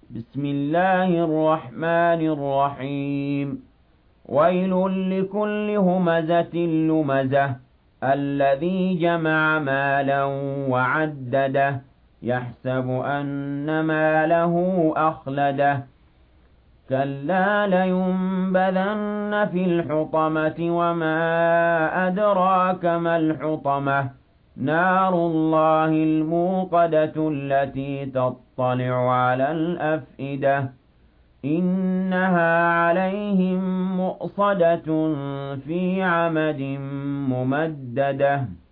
بسم الله الرحمن الرحيم ويل لكل همزة لمزة الذي جمع مالا وعدده يحسب أن ماله أخلده كلا لينبذن في الحطمة وما أدراك ما الحطمة نار الله الموقدة التي تطلع على الأفئدة إنها عليهم مؤصدة في عمد ممددة